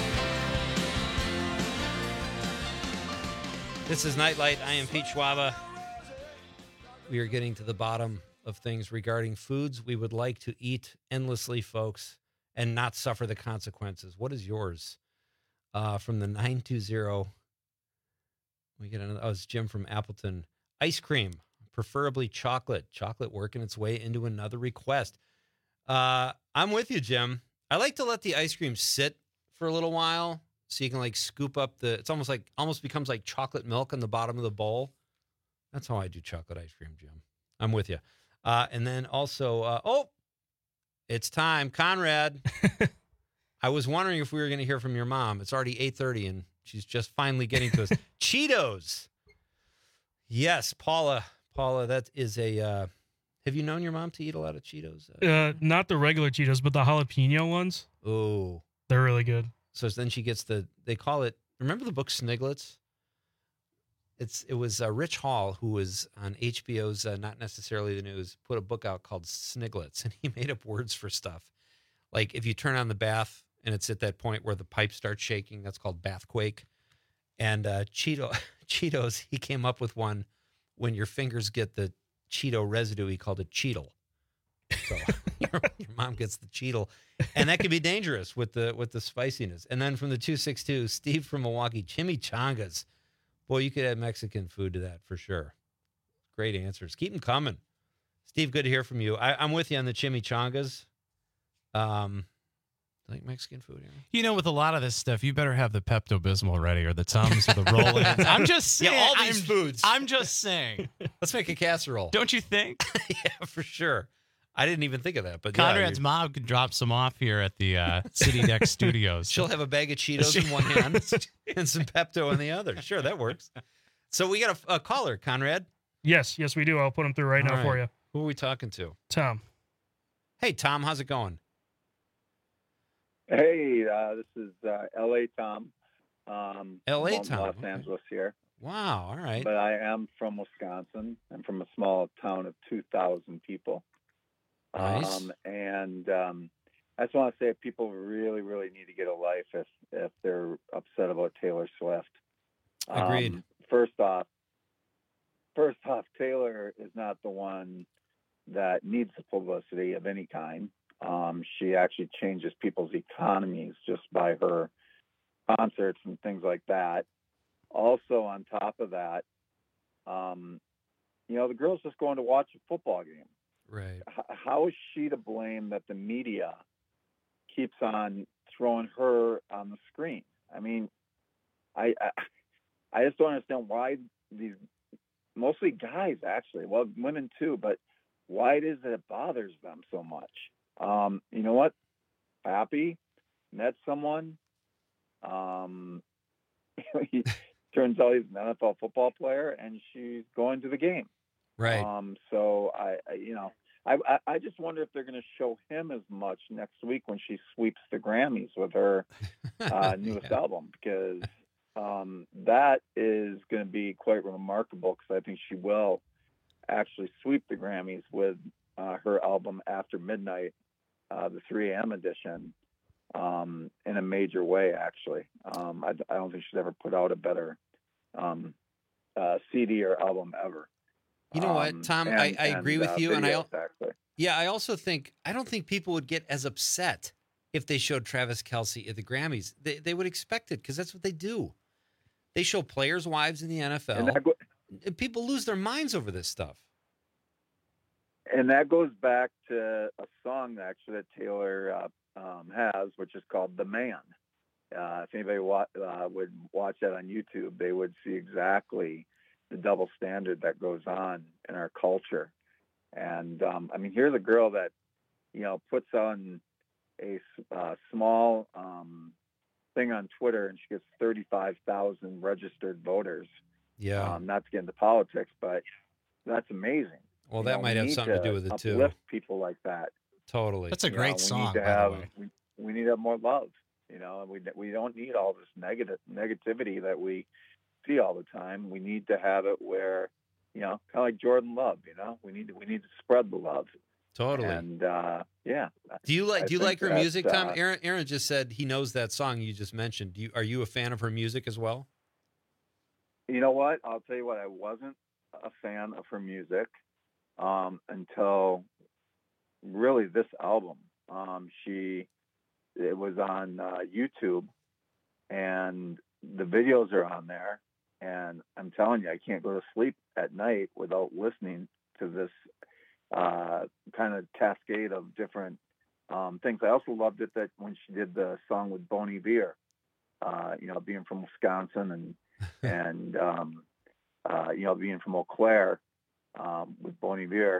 This is Nightlight. I am Pete Schwaba. We are getting to the bottom of things regarding foods we would like to eat endlessly, folks, and not suffer the consequences. What is yours? From the 920, we get another. Oh, it's Jim from Appleton. Ice cream, preferably chocolate. Chocolate working its way into another request. I'm with you, Jim. I like to let the ice cream sit for a little while so you can like scoop up it's almost becomes like chocolate milk in the bottom of the bowl. That's how I do chocolate ice cream, Jim. I'm with you. And then also, it's time. Conrad, I was wondering if we were going to hear from your mom. It's already 8:30 and she's just finally getting to us. Cheetos. Yes, Paula, that is a, have you known your mom to eat a lot of Cheetos? Not the regular Cheetos, but the jalapeno ones. Oh. They're really good. So then she gets they call it, remember the book Sniglets? It was Rich Hall, who was on HBO's Not Necessarily the News, put a book out called Sniglets, and he made up words for stuff. Like if you turn on the bath and it's at that point where the pipe starts shaking, that's called bathquake. And Cheetos, he came up with one when your fingers get the Cheeto residue, he called it Cheetle. So your mom gets the Cheetle, and that can be dangerous with the spiciness. And then from the 262, Steve from Milwaukee, chimichangas. Boy, you could add Mexican food to that for sure. Great answers. Keep them coming. Steve, good to hear from you. I'm with you on the chimichangas. Like Mexican food here. You know, with a lot of this stuff, you better have the Pepto-Bismol ready or the Tums or the roll-ins. I'm just saying. Yeah, all these foods. I'm just saying. Let's make a casserole. Don't you think? Yeah, for sure. I didn't even think of that. But Conrad's mom could drop some off here at the City Deck Studios. She'll have a bag of Cheetos in one hand and some Pepto in the other. Sure, that works. So we got a caller, Conrad. Yes, we do. I'll put him through right now for you. Who are we talking to? Tom. Hey, Tom, how's it going? Hey, this is L.A. Tom. L.A. I'm Tom. Los Angeles here. Wow, all right. But I am from Wisconsin. I'm from a small town of 2,000 people. Nice. I just want to say people really, really need to get a life if they're upset about Taylor Swift. Agreed. First off, Taylor is not the one that needs the publicity of any kind. She actually changes people's economies just by her concerts and things like that. Also, on top of that, the girl's just going to watch a football game. Right. How is she to blame that the media keeps on throwing her on the screen? I mean, I just don't understand why these, mostly guys actually, well, women too, but why it is that it bothers them so much. You know what? Happy met someone. He turns out he's an NFL football player, and she's going to the game. Right. So I just wonder if they're going to show him as much next week when she sweeps the Grammys with her newest album, because that is going to be quite remarkable, because I think she will actually sweep the Grammys with her album After Midnight, the 3 a.m. edition, in a major way, actually. I don't think she's ever put out a better CD or album ever. You know what, Tom? I agree with you, and I also think I don't think people would get as upset if they showed Travis Kelce at the Grammys. They would expect it, because that's what they do. They show players' wives in the NFL, and people lose their minds over this stuff. And that goes back to a song actually that Taylor has, which is called "The Man." If anybody would watch that on YouTube, they would see exactly the double standard that goes on in our culture. And I mean, here's a girl that puts on a small thing on Twitter, and she gets 35,000 registered voters. Yeah. Not to get into politics, but that's amazing. Well, that might have something to do with it too. Uplift people like that. Totally. That's a great song. We need to have more love. And we don't need all this negativity that we see all the time. We need to have it where, kind of like Jordan Love. We need to spread the love. Totally. And yeah. Do you like her music, Tom? Uh, Aaron just said he knows that song you just mentioned. Are you a fan of her music as well? You know what? I'll tell you what. I wasn't a fan of her music until really this album. It was on YouTube, and the videos are on there. And I'm telling you, I can't go to sleep at night without listening to this kind of cascade of different things. I also loved it that when she did the song with Bon Iver, being from Wisconsin and being from Eau Claire with Bon Iver,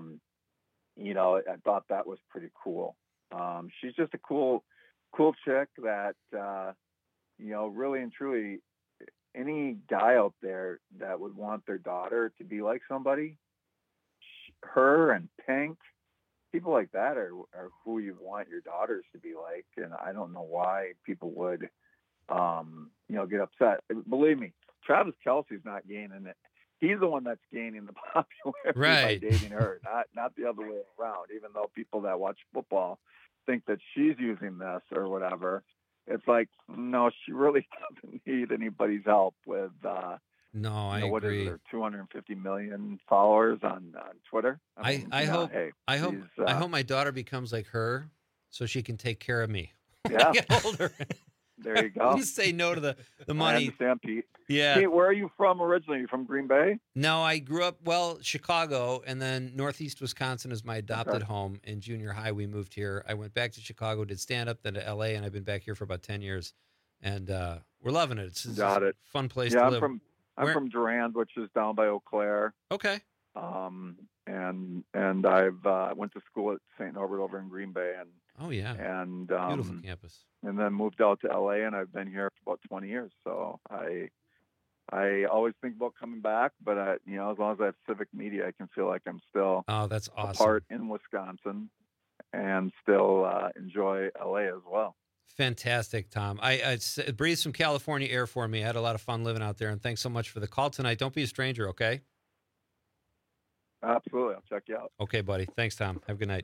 I thought that was pretty cool. She's just a cool chick that, really and truly, any guy out there that would want their daughter to be like somebody, her and Pink, people like that are who you want your daughters to be like. And I don't know why people would, get upset. Believe me, Travis Kelce's not gaining it. He's the one that's gaining the popularity by dating her, not the other way around. Even though people that watch football think that she's using this or whatever, it's like, no, she really doesn't need anybody's help with. No, I what agree. Is there 250 million followers on Twitter? I hope my daughter becomes like her, so she can take care of me. When I get older. There you go. You say no to the money. I understand, Pete. Yeah. Pete, where are you from originally? Are you from Green Bay? No, I grew up, Chicago, and then Northeast Wisconsin is my adopted home. In junior high, we moved here. I went back to Chicago, did stand-up, then to L.A., and I've been back here for about 10 years. And we're loving it. It's a fun place to live. I'm from Durand, which is down by Eau Claire. Okay. And I've went to school at St. Norbert over in Green Bay. And oh, yeah. And beautiful campus. And then moved out to L.A., and I've been here for about 20 years. So I always think about coming back, but as long as I have civic media, I can feel like I'm still that's awesome. a part in Wisconsin and still enjoy L.A. as well. Fantastic, Tom. I breathed some California air for me. I had a lot of fun living out there, and thanks so much for the call tonight. Don't be a stranger, okay? Absolutely. I'll check you out. Okay, buddy. Thanks, Tom. Have a good night.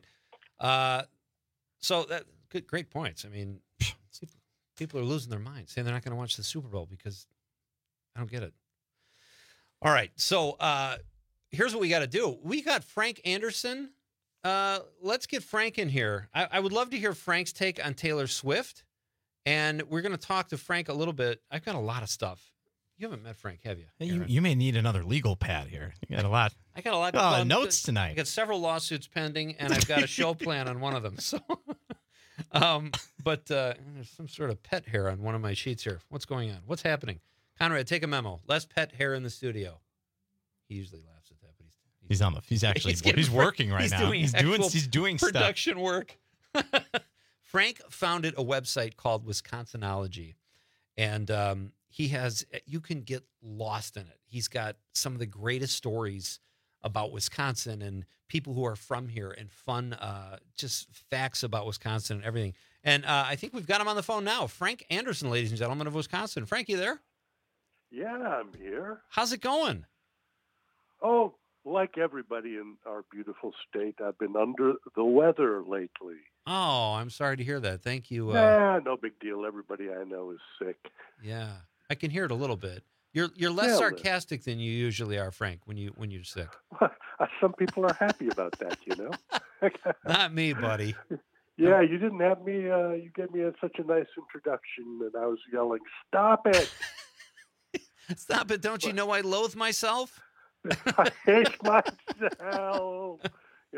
So great points. I mean, people are losing their minds, saying they're not going to watch the Super Bowl because I don't get it. All right, so here's what we got to do. We got Frank Anderson. Let's get Frank in here. I would love to hear Frank's take on Taylor Swift, and we're going to talk to Frank a little bit. I've got a lot of stuff. You haven't met Frank, have you? You may need another legal pad here. You got a lot. I got a lot of notes tonight. I got several lawsuits pending, and I've got a show plan on one of them. So, but there's some sort of pet hair on one of my sheets here. What's going on? What's happening? Conrad, take a memo. Less pet hair in the studio. He usually laughs at that, but he's working right now. He's doing production work. Frank founded a website called Wisconsinology, and you can get lost in it. He's got some of the greatest stories about Wisconsin and people who are from here and fun, just facts about Wisconsin and everything. And I think we've got him on the phone now. Frank Anderson, ladies and gentlemen of Wisconsin. Frank, you there? Yeah, I'm here. How's it going? Oh, like everybody in our beautiful state, I've been under the weather lately. Oh, I'm sorry to hear that. Thank you. No big deal. Everybody I know is sick. Yeah, I can hear it a little bit. You're less sarcastic than you usually are, Frank, when you're sick. Some people are happy about that, Not me, buddy. Yeah, you didn't have me. You gave me such a nice introduction, and I was yelling, "Stop it! Stop it! Don't you know I loathe myself? I hate myself." Yeah.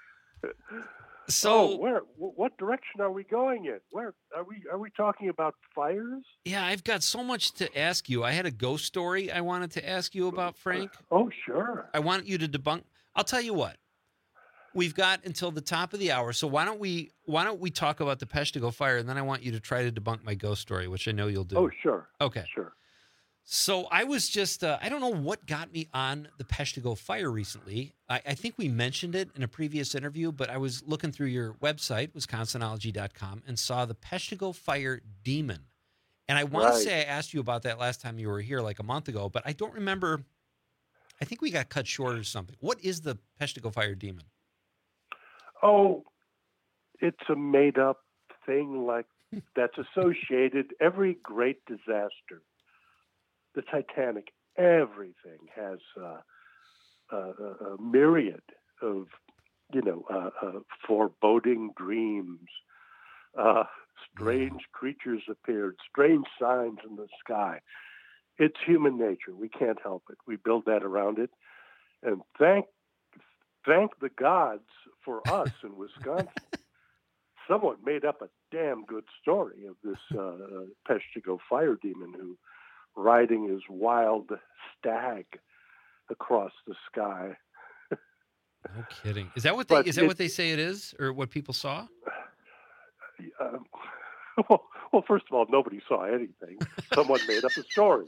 So, what direction are we going in? Where are we talking about fires? Yeah, I've got so much to ask you. I had a ghost story I wanted to ask you about, Frank. Oh, sure. I want you to debunk. I'll tell you what. We've got until the top of the hour, so why don't we talk about the Peshtigo fire, and then I want you to try to debunk my ghost story, which I know you'll do. Oh, sure. Okay. Sure. So I was just, I don't know what got me on the Peshtigo fire recently. I think we mentioned it in a previous interview, but I was looking through your website, Wisconsinology.com, and saw the Peshtigo fire demon. And I want to say I asked you about that last time you were here, like a month ago, but I don't remember. I think we got cut short or something. What is the Peshtigo fire demon? Oh, it's a made-up thing like that's associated. Every great disaster, the Titanic, everything has a myriad of, foreboding dreams. Strange creatures appeared, strange signs in the sky. It's human nature. We can't help it. We build that around it. And thank the gods for us in Wisconsin. Someone made up a damn good story of this Peshtigo fire demon who riding his wild stag across the sky. No kidding. Is that what they say it is, or what people saw? Well, first of all, nobody saw anything. Someone made up a story.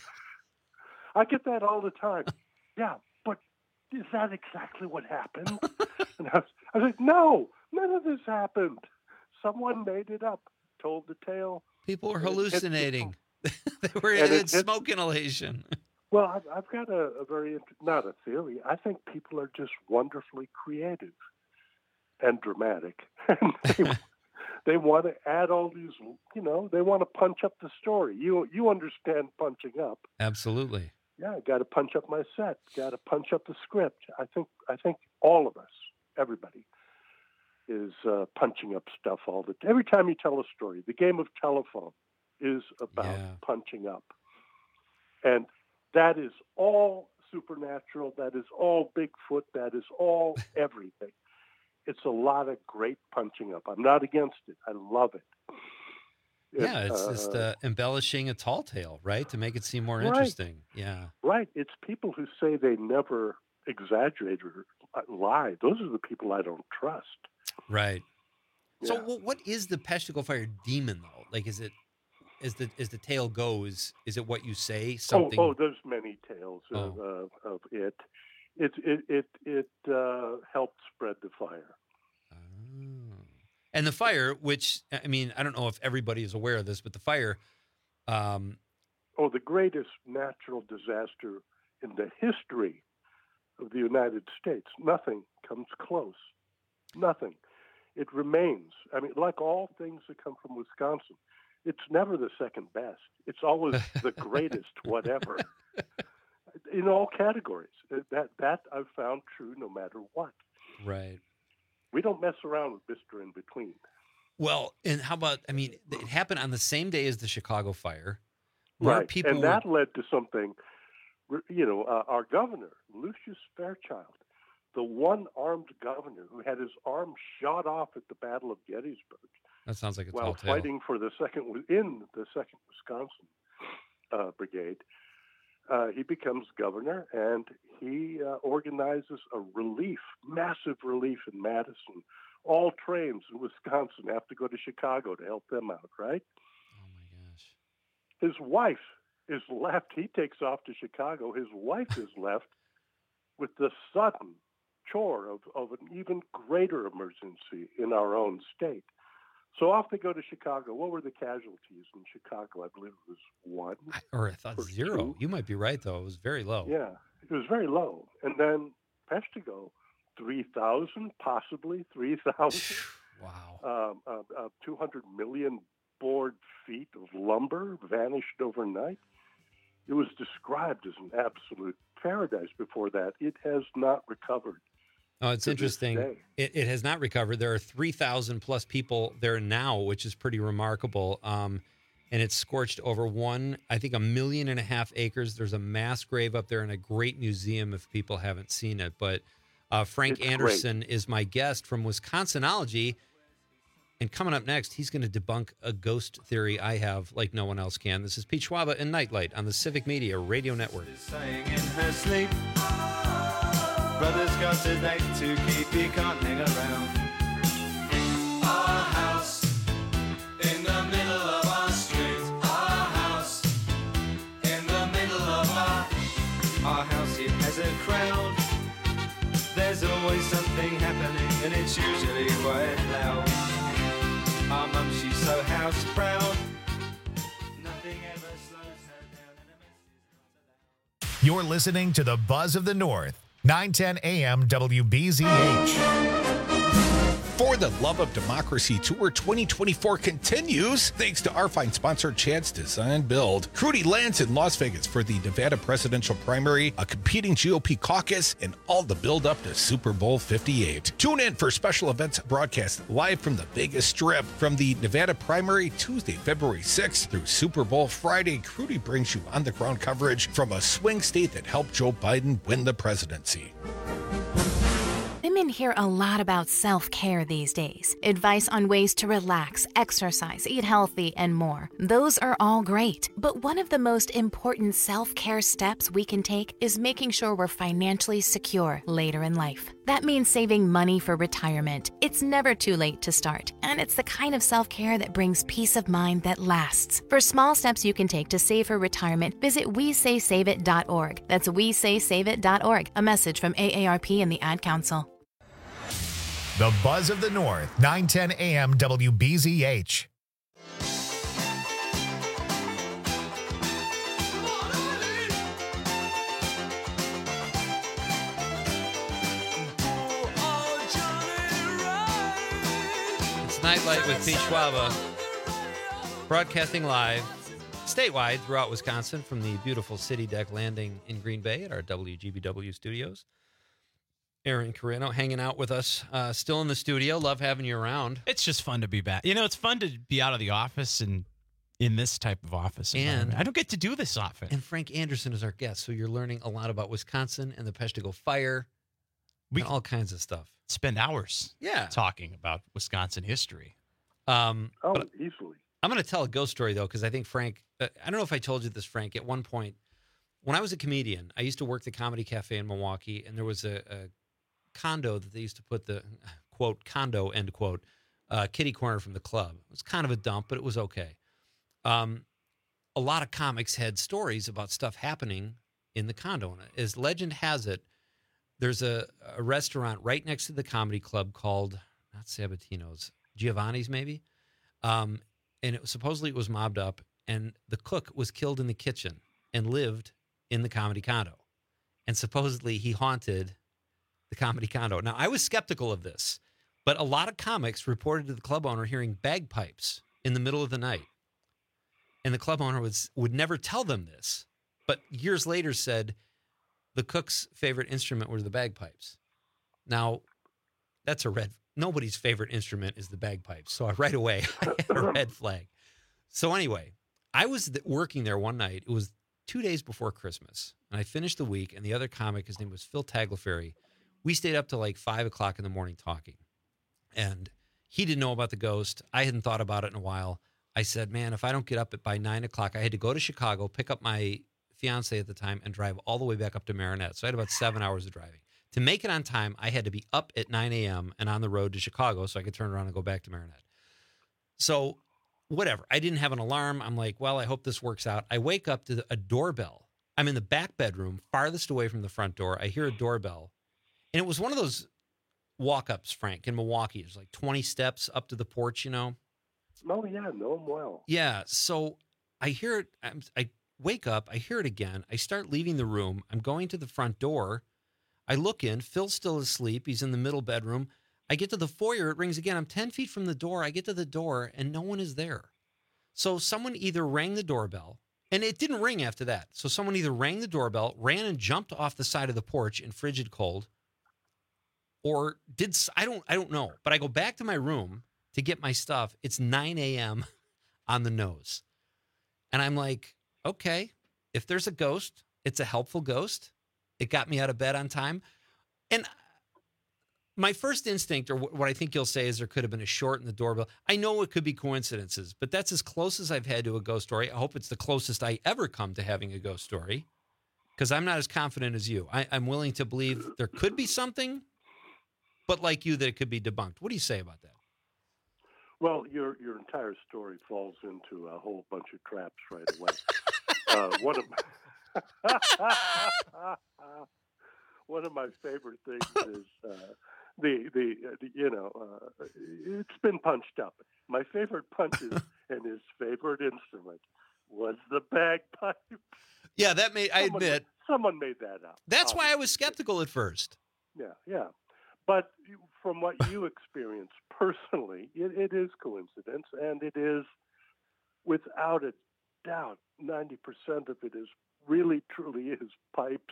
I get that all the time. Yeah, but is that exactly what happened? And I was like, no, none of this happened. Someone made it up, told the tale. People were hallucinating. They were in smoke inhalation. Well, I've got a very, not a theory. I think people are just wonderfully creative and dramatic. And they want to add all these, they want to punch up the story. You understand punching up. Absolutely. Yeah, got to punch up my set. Got to punch up the script. I think all of us, everybody, is punching up stuff all the time. Every time you tell a story, the game of telephone is about punching up. And that is all supernatural. That is all Bigfoot. That is all everything. It's a lot of great punching up. I'm not against it. I love it. It's just embellishing a tall tale, right? To make it seem more interesting. Yeah. Right. It's people who say they never exaggerate or lie. Those are the people I don't trust. Right. Yeah. So what is the Peshtigo fire demon, though? Like, is it, as the tale goes, is it what you say? Something? Oh, there's many tales of it. It helped spread the fire. And the fire, which, I mean, I don't know if everybody is aware of this, but the fire... the greatest natural disaster in the history of the United States. Nothing comes close. Nothing. It remains. I mean, like all things that come from Wisconsin, it's never the second best. It's always the greatest whatever. In all categories. That I've found true no matter what. Right. We don't mess around with Mr. In Between. Well, and how about, I mean, it happened on the same day as the Chicago fire. Right. And that led to something, our governor, Lucius Fairchild, the one-armed governor who had his arm shot off at the Battle of Gettysburg. That sounds like a while tall tale. Fighting for the second Wisconsin brigade. He becomes governor, and he organizes a massive relief in Madison. All trains in Wisconsin have to go to Chicago to help them out, right? Oh, my gosh. His wife is left. He takes off to Chicago. His wife is left with the sudden chore of an even greater emergency in our own state. So off they go to Chicago. What were the casualties in Chicago? I believe it was 1. I thought 0. 2. You might be right, though. It was very low. Yeah, it was very low. And then Peshtigo, 3,000, possibly 3,000. Wow. 200 million board feet of lumber vanished overnight. It was described as an absolute paradise before that. It has not recovered. Oh, it's interesting. It has not recovered. There are 3,000 plus people there now, which is pretty remarkable. And it's scorched over 1.5 million acres. There's a mass grave up there and a great museum if people haven't seen it. But Frank Anderson is my guest from Wisconsinology. And coming up next, he's going to debunk a ghost theory I have like no one else can. This is Pete Schwaba and Nightlight on the Civic Media Radio Network. Saying in her sleep, brother's got a date to keep, he can't hang around. Our house in the middle of our street. Our house in the middle of our house. It has a crowd. There's always something happening, and it's usually quite loud. Our mum, she's so house proud. Nothing ever slows her down, and a mess is not allowed. You're listening to the Buzz of the North. 910 AM WBZH. For the Love of Democracy Tour 2024 continues thanks to our fine sponsor, Chad's Design Build. Crudy lands in Las Vegas for the Nevada presidential primary, a competing GOP caucus, and all the build up to Super Bowl 58. Tune in for special events broadcast live from the Vegas Strip from the Nevada primary Tuesday, February 6th through Super Bowl Friday. Crudy brings you on-the-ground coverage from a swing state that helped Joe Biden win the presidency. Women hear a lot about self-care these days. Advice on ways to relax, exercise, eat healthy, and more. Those are all great. But one of the most important self-care steps we can take is making sure we're financially secure later in life. That means saving money for retirement. It's never too late to start, and it's the kind of self-care that brings peace of mind that lasts. For small steps you can take to save for retirement, visit WeSaySaveIt.org. That's WeSaySaveIt.org. A message from AARP and the Ad Council. The Buzz of the North, 910 AM WBZH. It's Nightlight with Pete Schwaba, broadcasting live statewide throughout Wisconsin from the beautiful City Deck Landing in Green Bay at our WGBW studios. Aaron Carino hanging out with us, still in the studio. Love having you around. It's just fun to be back. You know, it's fun to be out of the office and in this type of office. And I don't get to do this often. And Frank Anderson is our guest, so you're learning a lot about Wisconsin and the Peshtigo Fire, and all kinds of stuff. Spend hours talking about Wisconsin history. Easily. I'm going to tell a ghost story, though, because I think Frank, I don't know if I told you this, Frank, at one point, when I was a comedian, I used to work the Comedy Cafe in Milwaukee, and there was a condo that they used to put the, quote, condo, end quote, kitty corner from the club. It was kind of a dump, but it was okay. A lot of comics had stories about stuff happening in the condo. And as legend has it, there's a restaurant right next to the comedy club called, not Sabatino's, Giovanni's maybe. And supposedly it was mobbed up, and the cook was killed in the kitchen and lived in the comedy condo. And supposedly he haunted the comedy condo. Now, I was skeptical of this, but a lot of comics reported to the club owner hearing bagpipes in the middle of the night. And the club owner would never tell them this, but years later said the cook's favorite instrument were the bagpipes. Now, that's nobody's favorite instrument is the bagpipes. So right away, I had a red flag. So anyway, I was working there one night. It was 2 days before Christmas, and I finished the week, and the other comic, his name was Phil Tagliaferri. We stayed up till like 5 o'clock in the morning talking, and he didn't know about the ghost. I hadn't thought about it in a while. I said, man, if I don't get up by 9 o'clock, I had to go to Chicago, pick up my fiance at the time, and drive all the way back up to Marinette. So I had about 7 hours of driving. To make it on time, I had to be up at 9 a.m. and on the road to Chicago so I could turn around and go back to Marinette. So whatever. I didn't have an alarm. I'm like, well, I hope this works out. I wake up to a doorbell. I'm in the back bedroom, farthest away from the front door. I hear a doorbell. And it was one of those walk-ups, Frank, in Milwaukee. There's like 20 steps up to the porch, you know? Oh, yeah, know him well. Yeah, so I hear it. I wake up. I hear it again. I start leaving the room. I'm going to the front door. I look in. Phil's still asleep. He's in the middle bedroom. I get to the foyer. It rings again. I'm 10 feet from the door. I get to the door, and no one is there. So someone either rang the doorbell, and it didn't ring after that. So someone either rang the doorbell, ran and jumped off the side of the porch in frigid cold, or I don't know. But I go back to my room to get my stuff. It's 9 a.m. on the nose. And I'm like, okay, if there's a ghost, it's a helpful ghost. It got me out of bed on time. And my first instinct, or what I think you'll say, is there could have been a short in the doorbell. I know it could be coincidences, but that's as close as I've had to a ghost story. I hope it's the closest I ever come to having a ghost story, because I'm not as confident as you. I'm willing to believe there could be something, but like you, that it could be debunked. What do you say about that? Well, your entire story falls into a whole bunch of traps right away. One of my favorite things is it's been punched up. My favorite punches and his favorite instrument was the bagpipe. Yeah, I admit someone made that up. That's why I was skeptical at first. Yeah. But from what you experience personally, it is coincidence, and it is, without a doubt, 90% of it is really, truly is pipes,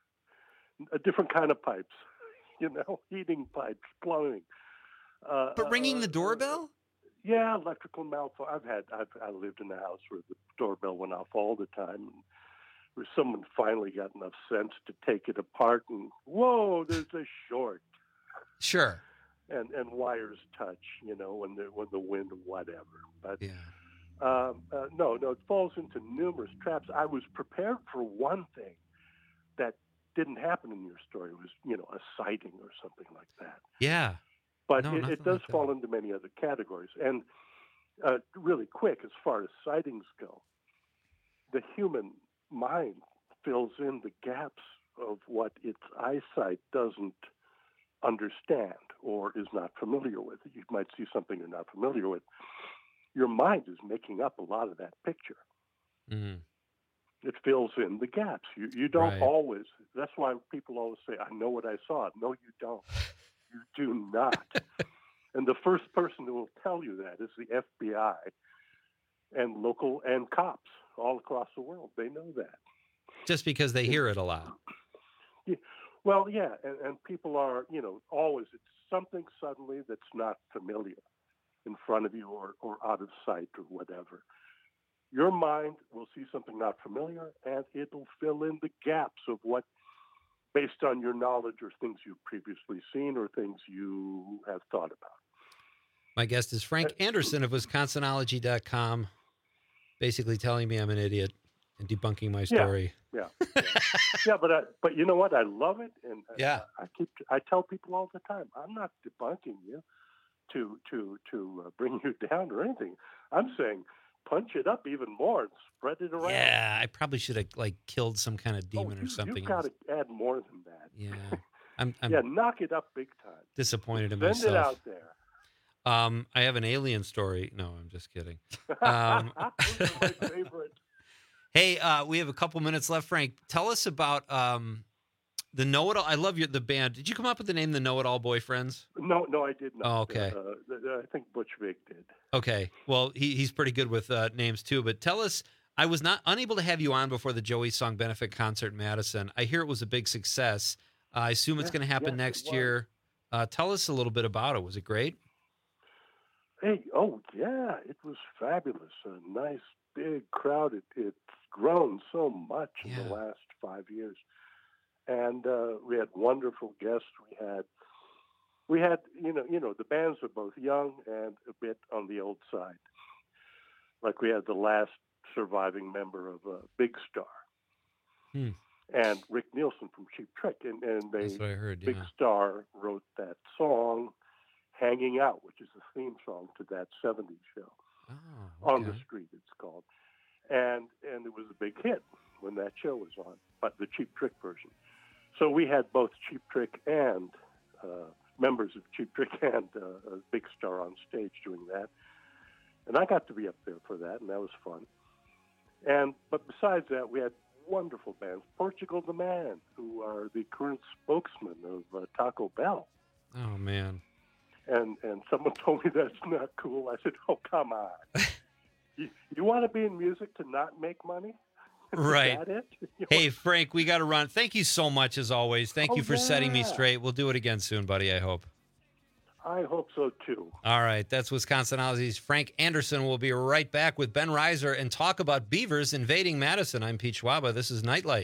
a different kind of pipes, heating pipes, plumbing. But ringing the doorbell? Yeah, electrical malfunction. I lived in a house where the doorbell went off all the time, and where someone finally got enough sense to take it apart, and whoa, there's a short. Sure. And wires touch, when the wind or whatever. But no, it falls into numerous traps. I was prepared for one thing that didn't happen in your story. It was, a sighting or something like that. Yeah. But No, it does fall into many other categories. And really quick, as far as sightings go, the human mind fills in the gaps of what its eyesight doesn't understand or is not familiar with. You might see something you're not familiar with. Your mind is making up a lot of that picture. Mm-hmm. It fills in the gaps. You don't Right. always. That's why people always say, "I know what I saw." No, you don't. You do not. And the first person who will tell you that is the FBI and local and cops all across the world. They know that. Just because they hear it a lot. Yeah. Well, yeah, and people are, always, it's something suddenly that's not familiar in front of you or out of sight or whatever. Your mind will see something not familiar, and it'll fill in the gaps of what, based on your knowledge or things you've previously seen or things you have thought about. My guest is Frank Anderson of Wisconsinology.com, basically telling me I'm an idiot and debunking my story. Yeah. But you know what? I love it, and I tell people all the time, I'm not debunking you to bring you down or anything. I'm saying punch it up even more and spread it around. Yeah, I probably should have killed some kind of demon or something. You've got to add more than that. Yeah, I'm knock it up big time. disappointed in Send myself. it out there. I have an alien story. No, I'm just kidding. Those are my favorite. Hey, we have a couple minutes left, Frank. Tell us about the Know-It-All. I love the band. Did you come up with the name The Know-It-All Boyfriends? No, I did not. Oh, okay. I think Butch Vig did. Okay. Well, he's pretty good with names too. But tell us, I was not unable to have you on before the Joey Song benefit concert in Madison. I hear it was a big success. I assume it's going to happen next year. Tell us a little bit about it. Was it great? Hey, yeah, it was fabulous. A nice big crowd. It's grown so much in the last 5 years, and we had wonderful guests. We had the bands are both young and a bit on the old side. Like we had the last surviving member of Big Star, and Rick Nielsen from Cheap Trick, and That's what I heard. Big Star wrote that song, "Hanging Out," which is the theme song to that '70s show. On the Street, it's called. And it was a big hit when that show was on, but the Cheap Trick version. So we had both Cheap Trick and members of Cheap Trick and Big Star on stage doing that. And I got to be up there for that, and that was fun. But besides that, we had wonderful bands. Portugal the Man, who are the current spokesman of Taco Bell. Oh, man. And someone told me that's not cool. I said, oh, come on. You want to be in music to not make money? Right. Is that it? Hey, Frank, we got to run. Thank you so much, as always. Thank you for setting me straight. We'll do it again soon, buddy, I hope. I hope so, too. All right. That's Wisconsinology's Frank Anderson. We'll be right back with Ben Reiser and talk about beavers invading Madison. I'm Pete Schwaba. This is Nightlight.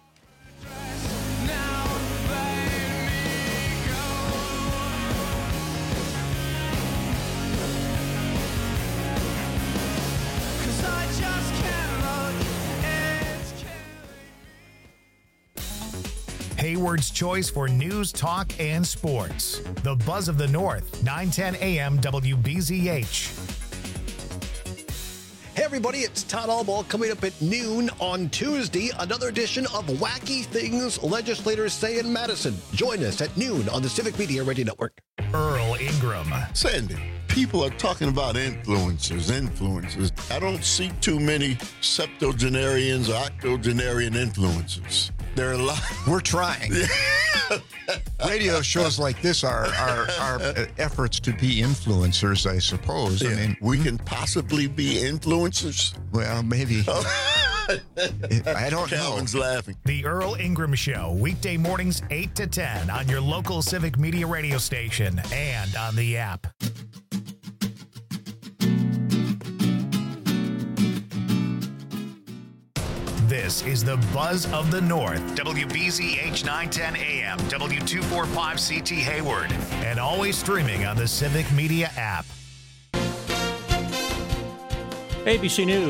Hayward's choice for news, talk, and sports. The Buzz of the North, 910 AM WBZH. Hey everybody, it's Todd Albaugh coming up at noon on Tuesday. Another edition of Wacky Things Legislators Say in Madison. Join us at noon on the Civic Media Radio Network. Earl Ingram. Sandy, people are talking about influencers. I don't see too many septuagenarians or octogenarian influencers. There are a lot. We're trying. Radio shows like this are efforts to be influencers, I suppose. Yeah. I mean, we can possibly be influencers. Well, maybe. I don't know. Calvin's laughing. The Earl Ingram Show, weekday mornings 8 to 10 on your local Civic Media radio station and on the app. This is the Buzz of the North, WBZH 910 AM, W245CT Hayward, and always streaming on the Civic Media app. ABC News.